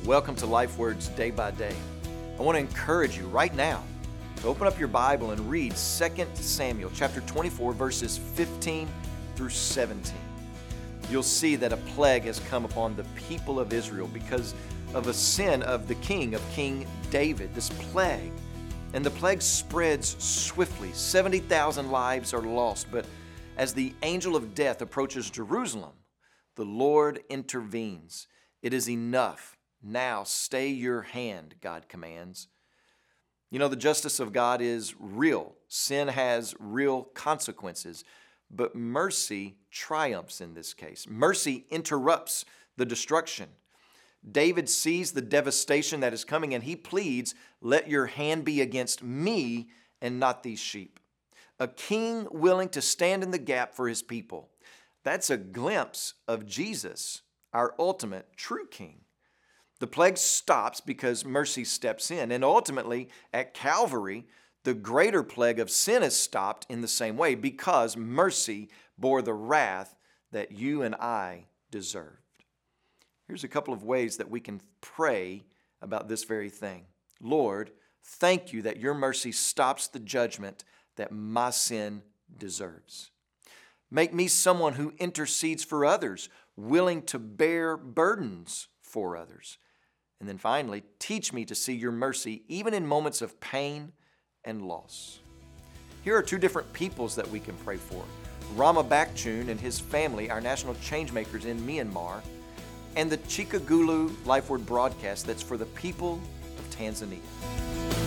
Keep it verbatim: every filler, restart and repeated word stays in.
Welcome to Life Words Day by Day. I want to encourage you right now to open up your Bible and read Second Samuel chapter twenty-four, verses fifteen through seventeen. You'll see that a plague has come upon the people of Israel because of a sin of the king, of King David, this plague. And the plague spreads swiftly. seventy thousand lives are lost. But as the angel of death approaches Jerusalem, the Lord intervenes. It is enough. Now stay your hand, God commands. You know, the justice of God is real. Sin has real consequences. But mercy triumphs in this case. Mercy interrupts the destruction. David sees the devastation that is coming and he pleads, "Let your hand be against me and not these sheep." A king willing to stand in the gap for his people. That's a glimpse of Jesus, our ultimate true king. The plague stops because mercy steps in. And ultimately, at Calvary, the greater plague of sin is stopped in the same way because mercy bore the wrath that you and I deserved. Here's a couple of ways that we can pray about this very thing. Lord, thank you that your mercy stops the judgment that my sin deserves. Make me someone who intercedes for others, willing to bear burdens for others. And then finally, teach me to see your mercy even in moments of pain and loss. Here are two different peoples that we can pray for. Rama Bakchun and his family, our national changemakers in Myanmar, and the Chikagulu Life Word broadcast that's for the people of Tanzania.